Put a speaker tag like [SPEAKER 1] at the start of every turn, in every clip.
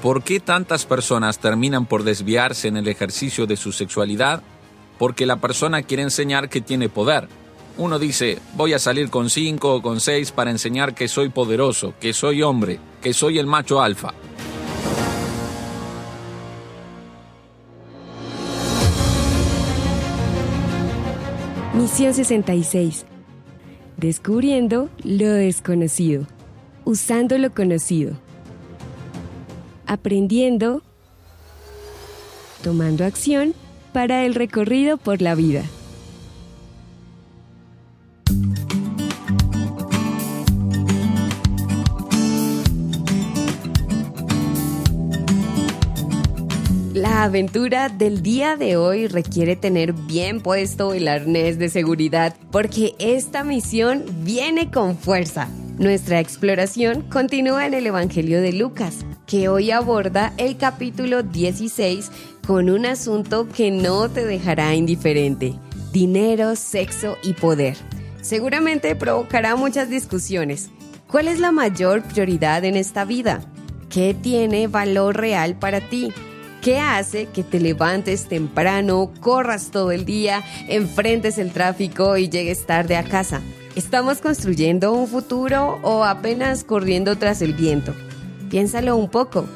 [SPEAKER 1] ¿Por qué tantas personas terminan por desviarse en el ejercicio de su sexualidad? Porque la persona quiere enseñar que tiene poder. Uno dice, voy a salir con 5 o con 6 para enseñar que soy poderoso, que soy hombre, que soy el macho alfa.
[SPEAKER 2] Misión 66. Descubriendo lo desconocido. Usando lo conocido. Aprendiendo. Tomando acción para el recorrido por la vida. La aventura del día de hoy requiere tener bien puesto el arnés de seguridad porque esta misión viene con fuerza. Nuestra exploración continúa en el Evangelio de Lucas, que hoy aborda el capítulo 16 con un asunto que no te dejará indiferente: dinero, sexo y poder. Seguramente provocará muchas discusiones. ¿Cuál es la mayor prioridad en esta vida? ¿Qué tiene valor real para ti? ¿Qué hace que te levantes temprano, corras todo el día, enfrentes el tráfico y llegues tarde a casa? ¿Estamos construyendo un futuro o apenas corriendo tras el viento? Piénsalo un poco.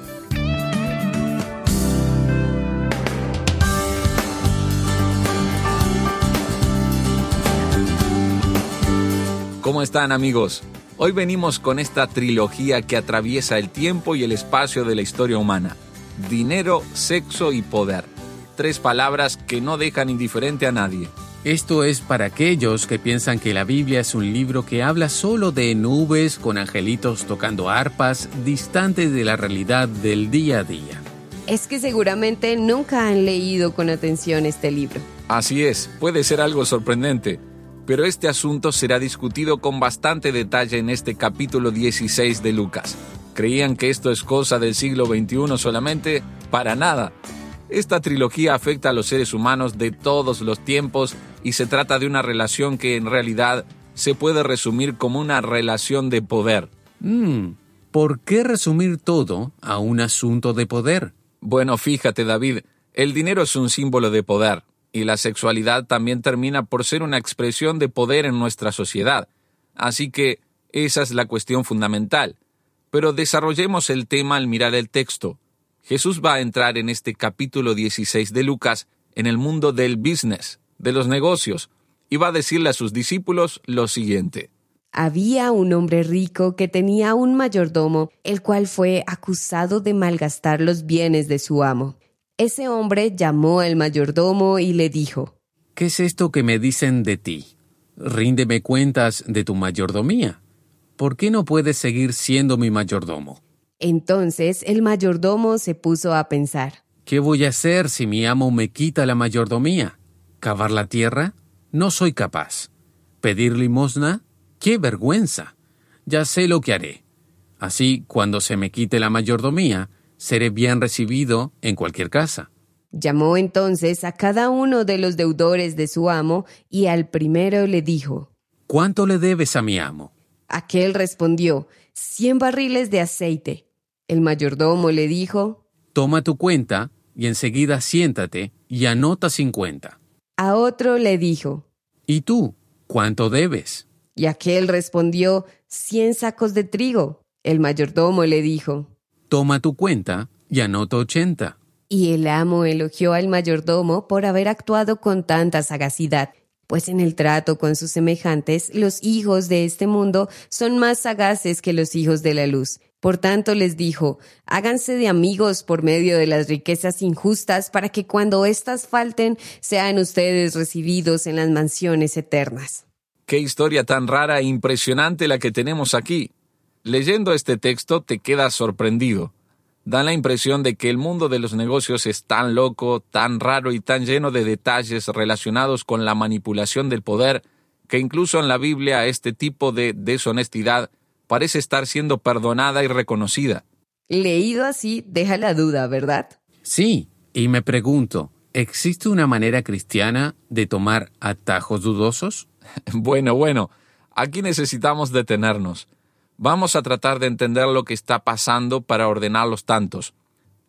[SPEAKER 1] ¿Cómo están, amigos? Hoy venimos con esta trilogía que atraviesa el tiempo y el espacio de la historia humana. Dinero, sexo y poder. 3 palabras que no dejan indiferente a nadie.
[SPEAKER 3] Esto es para aquellos que piensan que la Biblia es un libro que habla solo de nubes con angelitos tocando arpas, distantes de la realidad del día a día.
[SPEAKER 2] Es que seguramente nunca han leído con atención este libro.
[SPEAKER 1] Así es, puede ser algo sorprendente, pero este asunto será discutido con bastante detalle en este capítulo 16 de Lucas. ¿Creían que esto es cosa del siglo XXI solamente? Para nada. Esta trilogía afecta a los seres humanos de todos los tiempos y se trata de una relación que en realidad se puede resumir como una relación de poder.
[SPEAKER 3] ¿Por qué resumir todo a un asunto de poder?
[SPEAKER 1] Bueno, fíjate, David, el dinero es un símbolo de poder y la sexualidad también termina por ser una expresión de poder en nuestra sociedad. Así que esa es la cuestión fundamental. Pero desarrollemos el tema al mirar el texto. Jesús va a entrar en este capítulo 16 de Lucas en el mundo del business, de los negocios, y va a decirle a sus discípulos lo siguiente.
[SPEAKER 2] Había un hombre rico que tenía un mayordomo, el cual fue acusado de malgastar los bienes de su amo. Ese hombre llamó al mayordomo y le dijo:
[SPEAKER 3] ¿Qué es esto que me dicen de ti? Ríndeme cuentas de tu mayordomía. ¿Por qué no puedes seguir siendo mi mayordomo?
[SPEAKER 2] Entonces el mayordomo se puso a pensar:
[SPEAKER 3] ¿Qué voy a hacer si mi amo me quita la mayordomía? ¿Cavar la tierra? No soy capaz. ¿Pedir limosna? ¡Qué vergüenza! Ya sé lo que haré. Así, cuando se me quite la mayordomía, seré bien recibido en cualquier casa.
[SPEAKER 2] Llamó entonces a cada uno de los deudores de su amo y al primero le dijo:
[SPEAKER 3] ¿Cuánto le debes a mi amo?
[SPEAKER 2] Aquel respondió: 100 barriles de aceite. El mayordomo le dijo:
[SPEAKER 3] Toma tu cuenta y enseguida siéntate y anota 50.
[SPEAKER 2] A otro le dijo:
[SPEAKER 3] ¿Y tú, cuánto debes?
[SPEAKER 2] Y aquel respondió: 100 sacos de trigo. El mayordomo le dijo:
[SPEAKER 3] Toma tu cuenta y anota 80.
[SPEAKER 2] Y el amo elogió al mayordomo por haber actuado con tanta sagacidad, pues en el trato con sus semejantes, los hijos de este mundo son más sagaces que los hijos de la luz. Por tanto les dijo: háganse de amigos por medio de las riquezas injustas, para que cuando éstas falten, sean ustedes recibidos en las mansiones eternas.
[SPEAKER 1] ¡Qué historia tan rara e impresionante la que tenemos aquí! Leyendo este texto te quedas sorprendido. Da la impresión de que el mundo de los negocios es tan loco, tan raro y tan lleno de detalles relacionados con la manipulación del poder, que incluso en la Biblia este tipo de deshonestidad parece estar siendo perdonada y reconocida.
[SPEAKER 2] Leído así, deja la duda, ¿verdad?
[SPEAKER 3] Sí, y me pregunto, ¿existe una manera cristiana de tomar atajos dudosos?
[SPEAKER 1] Bueno, aquí necesitamos detenernos. Vamos a tratar de entender lo que está pasando para ordenar los tantos.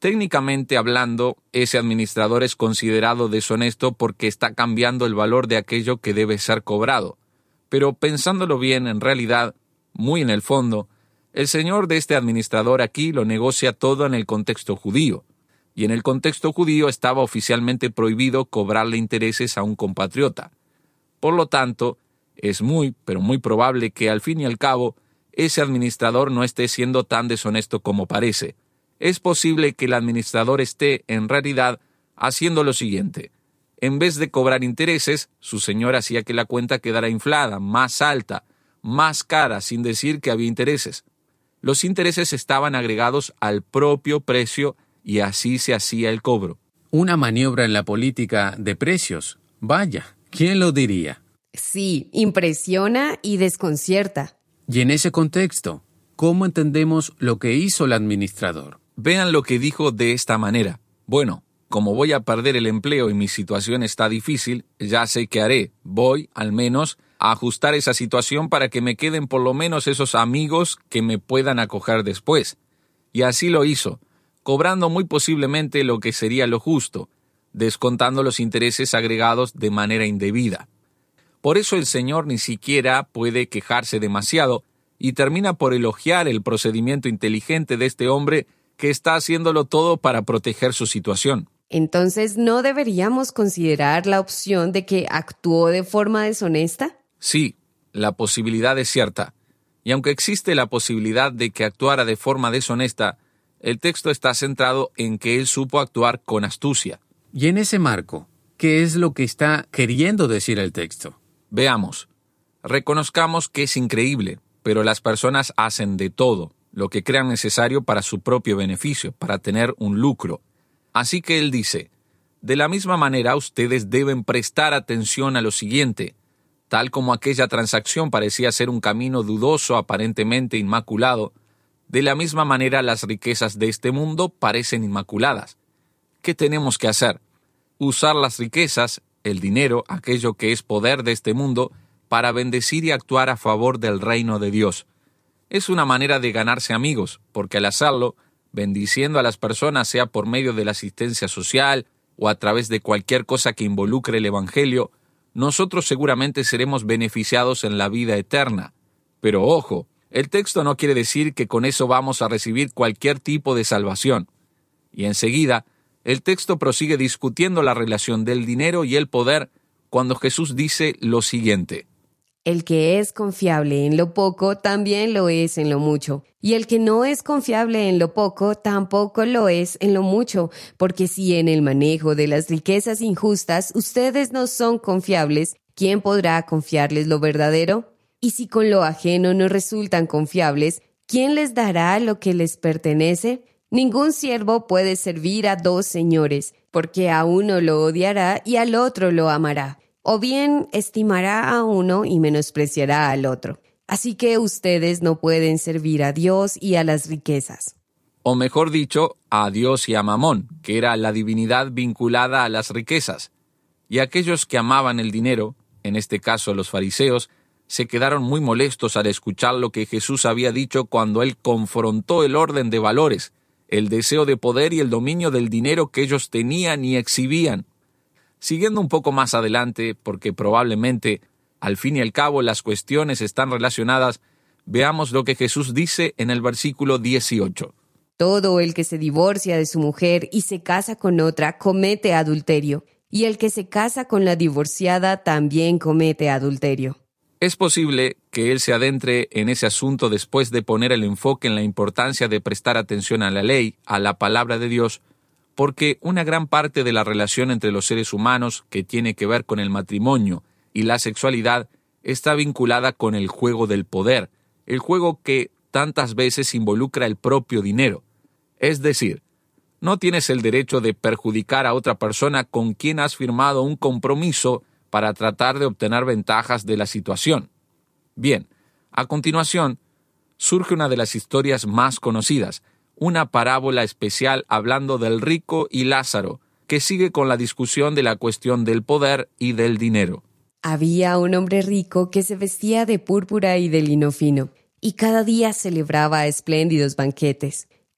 [SPEAKER 1] Técnicamente hablando, ese administrador es considerado deshonesto porque está cambiando el valor de aquello que debe ser cobrado. Pero pensándolo bien, en realidad, muy en el fondo, el señor de este administrador aquí lo negocia todo en el contexto judío. Y en el contexto judío estaba oficialmente prohibido cobrarle intereses a un compatriota. Por lo tanto, es muy, pero muy probable que al fin y al cabo, ese administrador no esté siendo tan deshonesto como parece. Es posible que el administrador esté, en realidad, haciendo lo siguiente. En vez de cobrar intereses, su señor hacía que la cuenta quedara inflada, más alta, más cara, sin decir que había intereses. Los intereses estaban agregados al propio precio y así se hacía el cobro.
[SPEAKER 3] Una maniobra en la política de precios. Vaya, ¿quién lo diría?
[SPEAKER 2] Sí, impresiona y desconcierta.
[SPEAKER 3] Y en ese contexto, ¿cómo entendemos lo que hizo el administrador?
[SPEAKER 1] Vean lo que dijo de esta manera. Bueno, como voy a perder el empleo y mi situación está difícil, ya sé qué haré. Voy, al menos, a ajustar esa situación para que me queden por lo menos esos amigos que me puedan acoger después. Y así lo hizo, cobrando muy posiblemente lo que sería lo justo, descontando los intereses agregados de manera indebida. Por eso el Señor ni siquiera puede quejarse demasiado y termina por elogiar el procedimiento inteligente de este hombre que está haciéndolo todo para proteger su situación.
[SPEAKER 2] Entonces, ¿no deberíamos considerar la opción de que actuó de forma deshonesta?
[SPEAKER 1] Sí, la posibilidad es cierta. Y aunque existe la posibilidad de que actuara de forma deshonesta, el texto está centrado en que él supo actuar con astucia.
[SPEAKER 3] Y en ese marco, ¿qué es lo que está queriendo decir el texto?
[SPEAKER 1] Veamos. Reconozcamos que es increíble, pero las personas hacen de todo, lo que crean necesario para su propio beneficio, para tener un lucro. Así que él dice, de la misma manera ustedes deben prestar atención a lo siguiente. Tal como aquella transacción parecía ser un camino dudoso, aparentemente inmaculado, de la misma manera las riquezas de este mundo parecen inmaculadas. ¿Qué tenemos que hacer? Usar las riquezas, el dinero, aquello que es poder de este mundo, para bendecir y actuar a favor del reino de Dios. Es una manera de ganarse amigos, porque al hacerlo, bendiciendo a las personas, sea por medio de la asistencia social o a través de cualquier cosa que involucre el Evangelio, nosotros seguramente seremos beneficiados en la vida eterna. Pero ojo, el texto no quiere decir que con eso vamos a recibir cualquier tipo de salvación. Y enseguida, el texto prosigue discutiendo la relación del dinero y el poder cuando Jesús dice lo siguiente.
[SPEAKER 2] El que es confiable en lo poco, también lo es en lo mucho. Y el que no es confiable en lo poco, tampoco lo es en lo mucho. Porque si en el manejo de las riquezas injustas ustedes no son confiables, ¿quién podrá confiarles lo verdadero? Y si con lo ajeno no resultan confiables, ¿quién les dará lo que les pertenece? Ningún siervo puede servir a dos señores, porque a uno lo odiará y al otro lo amará. O bien estimará a uno y menospreciará al otro. Así que ustedes no pueden servir a Dios y a las riquezas.
[SPEAKER 1] O mejor dicho, a Dios y a Mamón, que era la divinidad vinculada a las riquezas. Y aquellos que amaban el dinero, en este caso los fariseos, se quedaron muy molestos al escuchar lo que Jesús había dicho cuando él confrontó el orden de valores, el deseo de poder y el dominio del dinero que ellos tenían y exhibían. Siguiendo un poco más adelante, porque probablemente, al fin y al cabo, las cuestiones están relacionadas, veamos lo que Jesús dice en el versículo 18.
[SPEAKER 2] Todo el que se divorcia de su mujer y se casa con otra comete adulterio, y el que se casa con la divorciada también comete adulterio.
[SPEAKER 1] Es posible que él se adentre en ese asunto después de poner el enfoque en la importancia de prestar atención a la ley, a la palabra de Dios, porque una gran parte de la relación entre los seres humanos que tiene que ver con el matrimonio y la sexualidad está vinculada con el juego del poder, el juego que tantas veces involucra el propio dinero. Es decir, no tienes el derecho de perjudicar a otra persona con quien has firmado un compromiso para tratar de obtener ventajas de la situación. Bien, a continuación, surge una de las historias más conocidas, una parábola especial hablando del rico y Lázaro, que sigue con la discusión de la cuestión del poder y del dinero.
[SPEAKER 2] Había un hombre rico que se vestía de púrpura y de lino fino, y cada día celebraba espléndidos banquetes.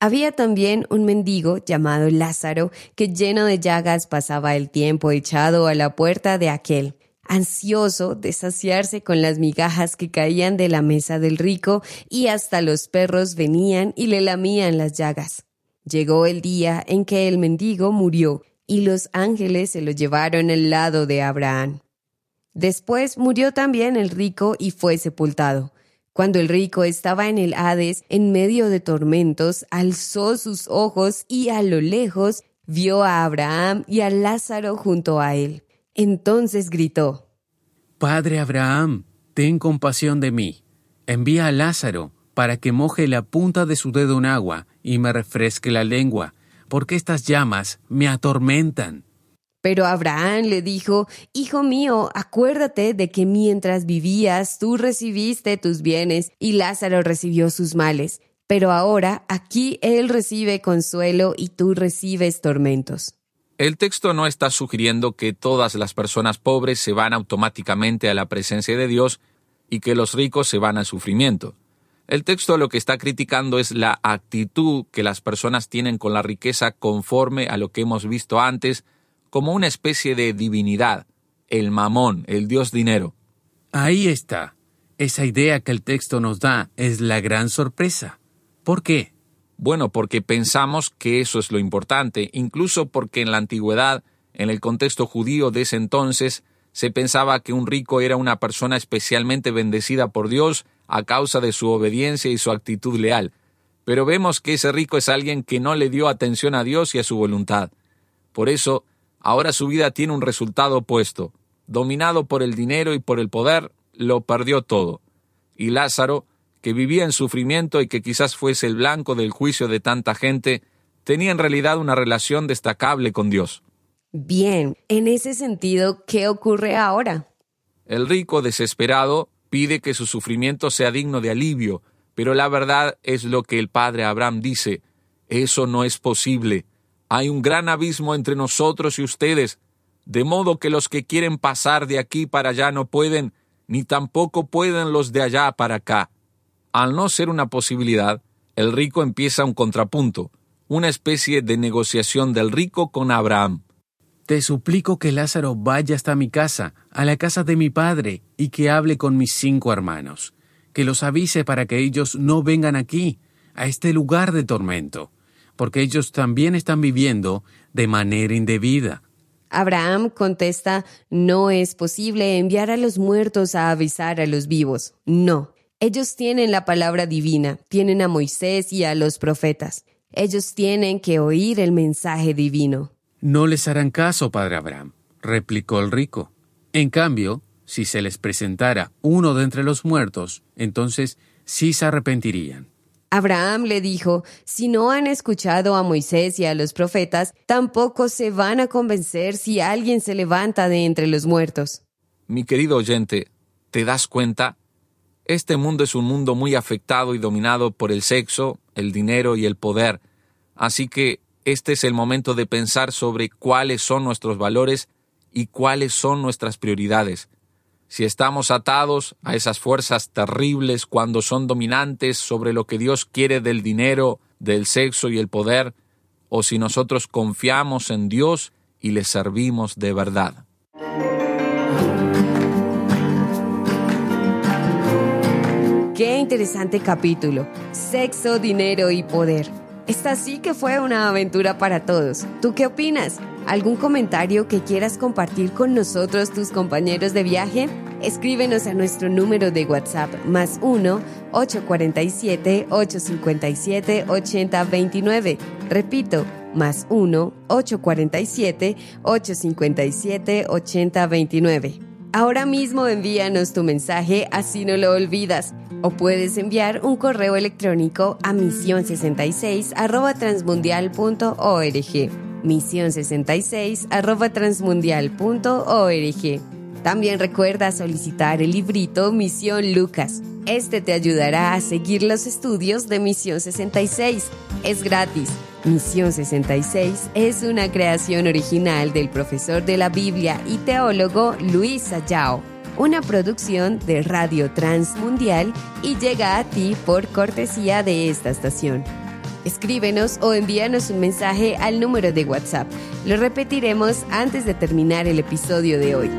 [SPEAKER 2] Había también un mendigo llamado Lázaro que lleno de llagas pasaba el tiempo echado a la puerta de aquel, ansioso de saciarse con las migajas que caían de la mesa del rico, y hasta los perros venían y le lamían las llagas. Llegó el día en que el mendigo murió, y los ángeles se lo llevaron al lado de Abraham. Después murió también el rico y fue sepultado. Cuando el rico estaba en el Hades, en medio de tormentos, alzó sus ojos y a lo lejos vio a Abraham y a Lázaro junto a él. Entonces gritó:
[SPEAKER 3] Padre Abraham, ten compasión de mí. Envía a Lázaro para que moje la punta de su dedo en agua y me refresque la lengua, porque estas llamas me atormentan.
[SPEAKER 2] Pero Abraham le dijo: Hijo mío, acuérdate de que mientras vivías tú recibiste tus bienes y Lázaro recibió sus males. Pero ahora aquí él recibe consuelo y tú recibes tormentos.
[SPEAKER 1] El texto no está sugiriendo que todas las personas pobres se van automáticamente a la presencia de Dios y que los ricos se van al sufrimiento. El texto lo que está criticando es la actitud que las personas tienen con la riqueza conforme a lo que hemos visto antes, como una especie de divinidad, el mamón, el dios dinero.
[SPEAKER 3] Ahí está. Esa idea que el texto nos da es la gran sorpresa. ¿Por qué?
[SPEAKER 1] Bueno, porque pensamos que eso es lo importante, incluso porque en la antigüedad, en el contexto judío de ese entonces, se pensaba que un rico era una persona especialmente bendecida por Dios a causa de su obediencia y su actitud leal. Pero vemos que ese rico es alguien que no le dio atención a Dios y a su voluntad. Por eso, ahora su vida tiene un resultado opuesto. Dominado por el dinero y por el poder, lo perdió todo. Y Lázaro, que vivía en sufrimiento y que quizás fuese el blanco del juicio de tanta gente, tenía en realidad una relación destacable con Dios.
[SPEAKER 2] Bien, en ese sentido, ¿qué ocurre ahora?
[SPEAKER 1] El rico, desesperado, pide que su sufrimiento sea digno de alivio, pero la verdad es lo que el padre Abraham dice: eso no es posible. Hay un gran abismo entre nosotros y ustedes, de modo que los que quieren pasar de aquí para allá no pueden, ni tampoco pueden los de allá para acá. Al no ser una posibilidad, el rico empieza un contrapunto, una especie de negociación del rico con Abraham.
[SPEAKER 3] Te suplico que Lázaro vaya hasta mi casa, a la casa de mi padre, y que hable con mis 5 hermanos, que los avise para que ellos no vengan aquí, a este lugar de tormento, porque ellos también están viviendo de manera indebida.
[SPEAKER 2] Abraham contesta: no es posible enviar a los muertos a avisar a los vivos. No. Ellos tienen la palabra divina, tienen a Moisés y a los profetas. Ellos tienen que oír el mensaje divino.
[SPEAKER 3] No les harán caso, padre Abraham, replicó el rico. En cambio, si se les presentara uno de entre los muertos, entonces sí se arrepentirían.
[SPEAKER 2] Abraham le dijo: si no han escuchado a Moisés y a los profetas, tampoco se van a convencer si alguien se levanta de entre los muertos.
[SPEAKER 1] Mi querido oyente, ¿te das cuenta? Este mundo es un mundo muy afectado y dominado por el sexo, el dinero y el poder. Así que este es el momento de pensar sobre cuáles son nuestros valores y cuáles son nuestras prioridades. Si estamos atados a esas fuerzas terribles cuando son dominantes sobre lo que Dios quiere del dinero, del sexo y el poder, o si nosotros confiamos en Dios y le servimos de verdad.
[SPEAKER 2] Qué interesante capítulo. Sexo, dinero y poder. Esta sí que fue una aventura para todos. ¿Tú qué opinas? ¿Algún comentario que quieras compartir con nosotros, tus compañeros de viaje? Escríbenos a nuestro número de WhatsApp +1 847 857 8029. Repito, +1 847 857 8029. Ahora mismo envíanos tu mensaje, así no lo olvidas. O puedes enviar un correo electrónico a mision66@transmundial.org. mision66@transmundial.org. También recuerda solicitar el librito Misión Lucas. Este te ayudará a seguir los estudios de Misión 66. Es gratis. Misión 66 es una creación original del profesor de la Biblia y teólogo Luis Sayao, una producción de Radio Transmundial, y llega a ti por cortesía de esta estación. Escríbenos o envíanos un mensaje al número de WhatsApp. Lo repetiremos antes de terminar el episodio de hoy.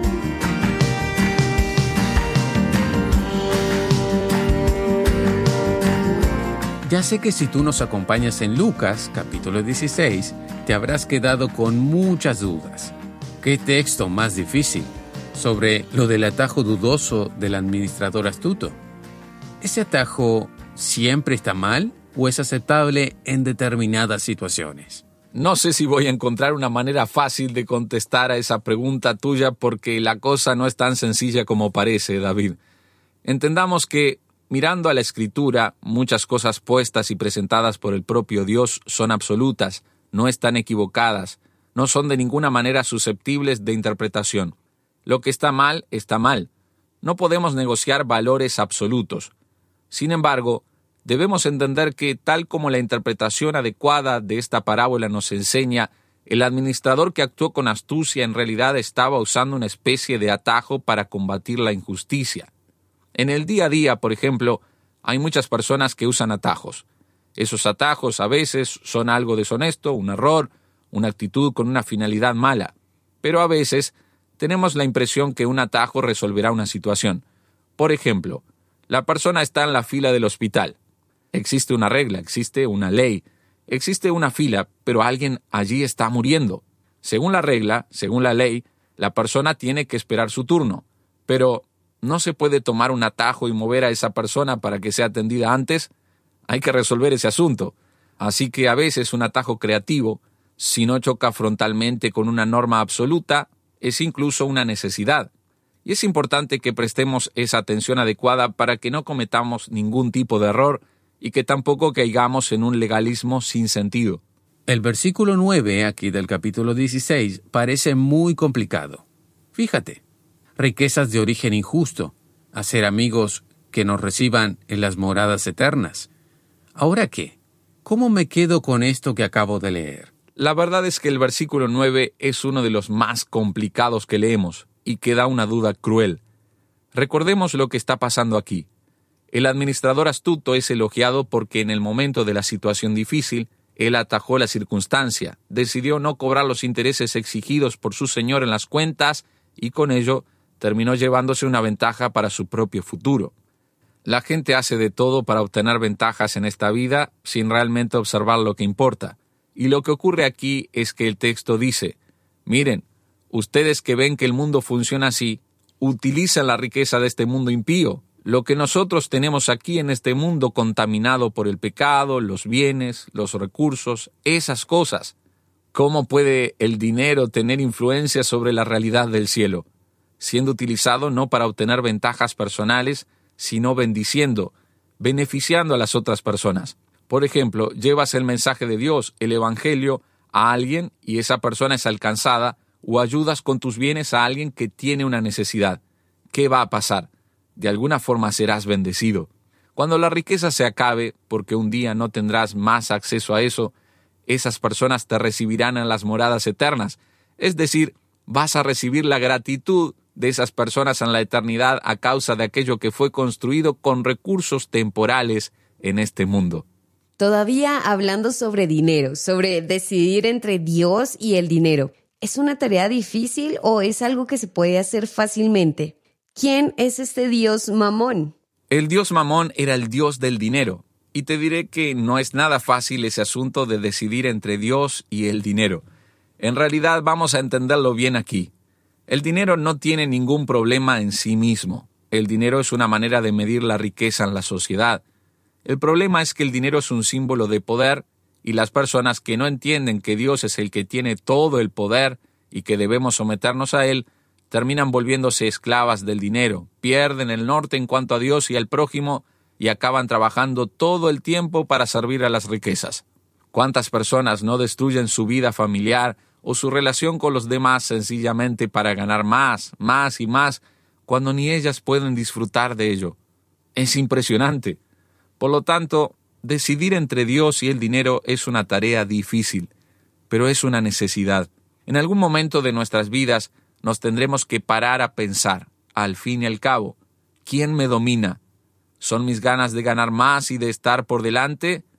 [SPEAKER 3] Ya sé que si tú nos acompañas en Lucas, capítulo 16, te habrás quedado con muchas dudas. ¿Qué texto más difícil? Sobre lo del atajo dudoso del administrador astuto. ¿Ese atajo siempre está mal o es aceptable en determinadas situaciones?
[SPEAKER 1] No sé si voy a encontrar una manera fácil de contestar a esa pregunta tuya porque la cosa no es tan sencilla como parece, David. Entendamos que, mirando a la Escritura, muchas cosas puestas y presentadas por el propio Dios son absolutas, no están equivocadas, no son de ninguna manera susceptibles de interpretación. Lo que está mal, está mal. No podemos negociar valores absolutos. Sin embargo, debemos entender que, tal como la interpretación adecuada de esta parábola nos enseña, el administrador que actuó con astucia en realidad estaba usando una especie de atajo para combatir la injusticia. En el día a día, por ejemplo, hay muchas personas que usan atajos. Esos atajos a veces son algo deshonesto, un error, una actitud con una finalidad mala. Pero a veces tenemos la impresión que un atajo resolverá una situación. Por ejemplo, la persona está en la fila del hospital. Existe una regla, existe una ley, existe una fila, pero alguien allí está muriendo. Según la regla, según la ley, la persona tiene que esperar su turno. Pero no se puede tomar un atajo y mover a esa persona para que sea atendida antes. Hay que resolver ese asunto. Así que a veces un atajo creativo, si no choca frontalmente con una norma absoluta, es incluso una necesidad. Y es importante que prestemos esa atención adecuada para que no cometamos ningún tipo de error y que tampoco caigamos en un legalismo sin sentido.
[SPEAKER 3] El versículo 9 aquí del capítulo 16 parece muy complicado. Fíjate, riquezas de origen injusto, hacer amigos que nos reciban en las moradas eternas. ¿Ahora qué? ¿Cómo me quedo con esto que acabo de leer?
[SPEAKER 1] La verdad es que el versículo 9 es uno de los más complicados que leemos y que da una duda cruel. Recordemos lo que está pasando aquí. El administrador astuto es elogiado porque en el momento de la situación difícil, él atajó la circunstancia, decidió no cobrar los intereses exigidos por su señor en las cuentas y con ello terminó llevándose una ventaja para su propio futuro. La gente hace de todo para obtener ventajas en esta vida sin realmente observar lo que importa. Y lo que ocurre aquí es que el texto dice, miren, ustedes que ven que el mundo funciona así, utilizan la riqueza de este mundo impío, lo que nosotros tenemos aquí en este mundo contaminado por el pecado, los bienes, los recursos, esas cosas. ¿Cómo puede el dinero tener influencia sobre la realidad del cielo? Siendo utilizado no para obtener ventajas personales, sino bendiciendo, beneficiando a las otras personas. Por ejemplo, llevas el mensaje de Dios, el Evangelio, a alguien y esa persona es alcanzada, o ayudas con tus bienes a alguien que tiene una necesidad. ¿Qué va a pasar? De alguna forma serás bendecido. Cuando la riqueza se acabe, porque un día no tendrás más acceso a eso, esas personas te recibirán en las moradas eternas. Es decir, vas a recibir la gratitud de esas personas en la eternidad a causa de aquello que fue construido con recursos temporales en este mundo.
[SPEAKER 2] Todavía hablando sobre dinero, sobre decidir entre Dios y el dinero, ¿es una tarea difícil o es algo que se puede hacer fácilmente? ¿Quién es este dios Mamón?
[SPEAKER 1] El dios Mamón era el dios del dinero, y te diré que no es nada fácil ese asunto de decidir entre Dios y el dinero. En realidad vamos a entenderlo bien aquí. El dinero no tiene ningún problema en sí mismo. El dinero es una manera de medir la riqueza en la sociedad. El problema es que el dinero es un símbolo de poder y las personas que no entienden que Dios es el que tiene todo el poder y que debemos someternos a Él, terminan volviéndose esclavas del dinero, pierden el norte en cuanto a Dios y al prójimo y acaban trabajando todo el tiempo para servir a las riquezas. ¿Cuántas personas no destruyen su vida familiar o su relación con los demás sencillamente para ganar más y más, cuando ni ellas pueden disfrutar de ello? Es impresionante. Por lo tanto, decidir entre Dios y el dinero es una tarea difícil, pero es una necesidad. En algún momento de nuestras vidas nos tendremos que parar a pensar, al fin y al cabo, ¿quién me domina? ¿Son mis ganas de ganar más y de estar por delante?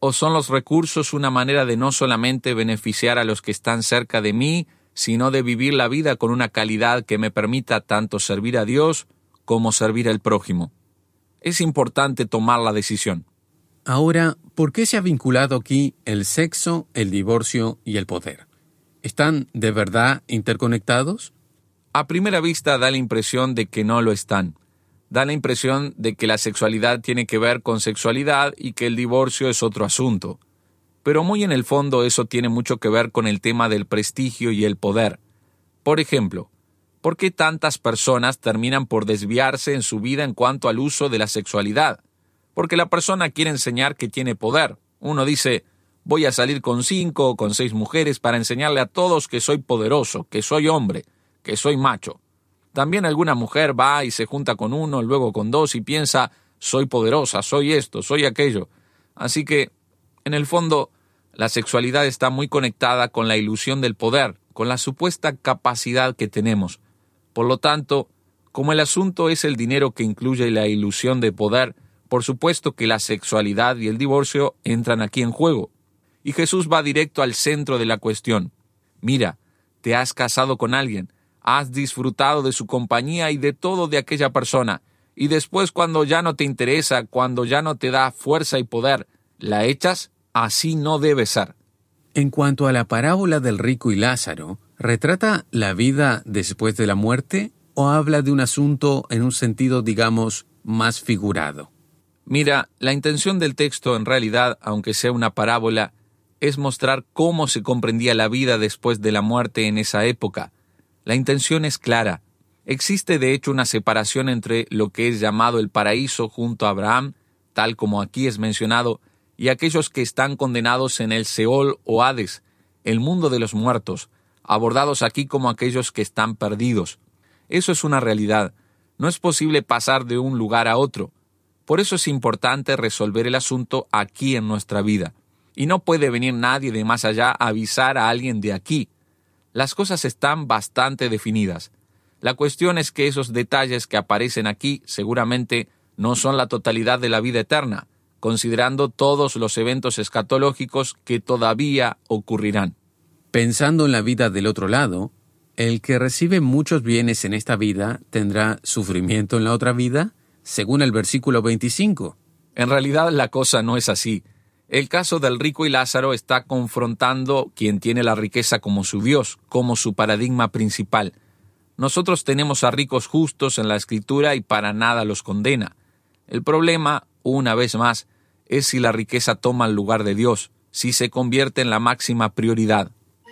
[SPEAKER 1] ¿O son los recursos una manera de no solamente beneficiar a los que están cerca de mí, sino de vivir la vida con una calidad que me permita tanto servir a Dios como servir al prójimo? Es importante tomar la decisión.
[SPEAKER 3] Ahora, ¿por qué se ha vinculado aquí el sexo, el divorcio y el poder? ¿Están de verdad interconectados?
[SPEAKER 1] A primera vista da la impresión de que no lo están. Da la impresión de que la sexualidad tiene que ver con sexualidad y que el divorcio es otro asunto. Pero muy en el fondo eso tiene mucho que ver con el tema del prestigio y el poder. Por ejemplo, ¿por qué tantas personas terminan por desviarse en su vida en cuanto al uso de la sexualidad? Porque la persona quiere enseñar que tiene poder. Uno dice, voy a salir con 5 o con 6 mujeres para enseñarle a todos que soy poderoso, que soy hombre, que soy macho. También alguna mujer va y se junta con 1, luego con 2 y piensa, soy poderosa, soy esto, soy aquello. Así que, en el fondo, la sexualidad está muy conectada con la ilusión del poder, con la supuesta capacidad que tenemos. Por lo tanto, como el asunto es el dinero que incluye la ilusión de poder, por supuesto que la sexualidad y el divorcio entran aquí en juego. Y Jesús va directo al centro de la cuestión. Mira, te has casado con alguien, has disfrutado de su compañía y de todo de aquella persona, y después cuando ya no te interesa, cuando ya no te da fuerza y poder, ¿la echas? Así no debe ser.
[SPEAKER 3] En cuanto a la parábola del rico y Lázaro, ¿retrata la vida después de la muerte o habla de un asunto en un sentido, digamos, más figurado?
[SPEAKER 1] Mira, la intención del texto en realidad, aunque sea una parábola, es mostrar cómo se comprendía la vida después de la muerte en esa época. La intención es clara. Existe de hecho una separación entre lo que es llamado el paraíso junto a Abraham, tal como aquí es mencionado, y aquellos que están condenados en el Seol o Hades, el mundo de los muertos, abordados aquí como aquellos que están perdidos. Eso es una realidad. No es posible pasar de un lugar a otro. Por eso es importante resolver el asunto aquí en nuestra vida. Y no puede venir nadie de más allá a avisar a alguien de aquí. Las cosas están bastante definidas. La cuestión es que esos detalles que aparecen aquí seguramente no son la totalidad de la vida eterna, considerando todos los eventos escatológicos que todavía ocurrirán.
[SPEAKER 3] Pensando en la vida del otro lado, ¿el que recibe muchos bienes en esta vida tendrá sufrimiento en la otra vida? Según el versículo 25.
[SPEAKER 1] En realidad la cosa no es así. El caso del rico y Lázaro está confrontando quien tiene la riqueza como su Dios, como su paradigma principal. Nosotros tenemos a ricos justos en la Escritura y para nada los condena. El problema, una vez más, es si la riqueza toma el lugar de Dios, si se convierte en la máxima prioridad.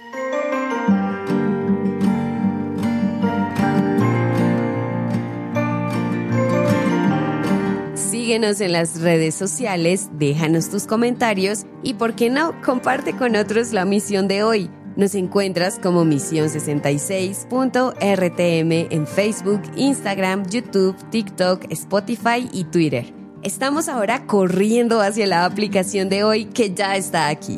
[SPEAKER 2] Síguenos en las redes sociales, déjanos tus comentarios y, ¿por qué no?, comparte con otros la misión de hoy. Nos encuentras como Misión66.rtm en Facebook, Instagram, YouTube, TikTok, Spotify y Twitter. Estamos ahora corriendo hacia la aplicación de hoy que ya está aquí.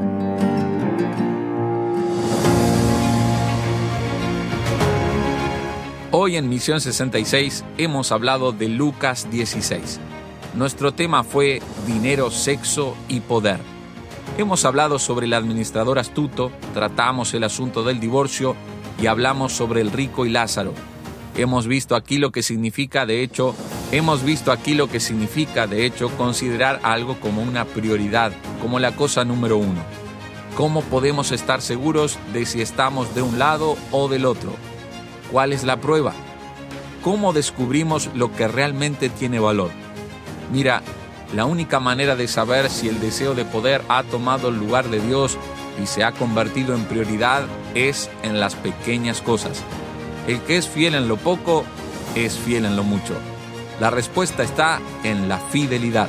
[SPEAKER 1] Hoy en Misión 66 hemos hablado de Lucas 16. Nuestro tema fue dinero, sexo y poder. Hemos hablado sobre el administrador astuto, tratamos el asunto del divorcio y hablamos sobre el rico y Lázaro. Hemos visto aquí lo que significa, de hecho, considerar algo como una prioridad, como la cosa número 1. ¿Cómo podemos estar seguros de si estamos de un lado o del otro? ¿Cuál es la prueba? ¿Cómo descubrimos lo que realmente tiene valor? Mira, la única manera de saber si el deseo de poder ha tomado el lugar de Dios y se ha convertido en prioridad es en las pequeñas cosas. El que es fiel en lo poco, es fiel en lo mucho. La respuesta está en la fidelidad.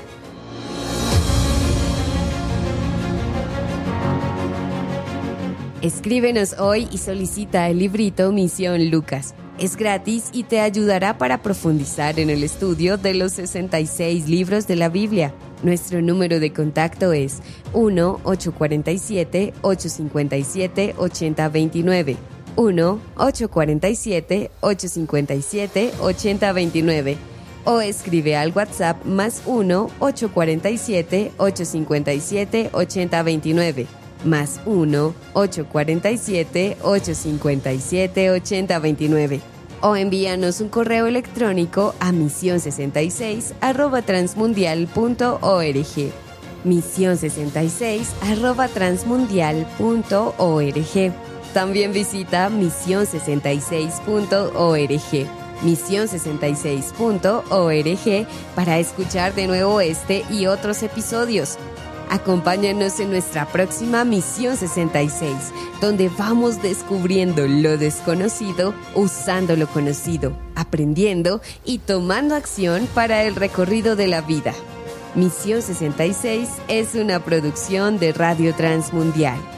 [SPEAKER 2] Escríbenos hoy y solicita el librito Misión Lucas. Es gratis y te ayudará para profundizar en el estudio de los 66 libros de la Biblia. Nuestro número de contacto es 1-847-857-8029. 1-847-857-8029. o escribe al WhatsApp +1 847 857 8029. +1 847 857 8029. O envíanos un correo electrónico a mision66@transmundial.org. mision66@transmundial.org. También visita mision66.org. mision66.org para escuchar de nuevo este y otros episodios. Acompáñanos en nuestra próxima Misión 66, donde vamos descubriendo lo desconocido, usando lo conocido, aprendiendo y tomando acción para el recorrido de la vida. Misión 66 es una producción de Radio Transmundial.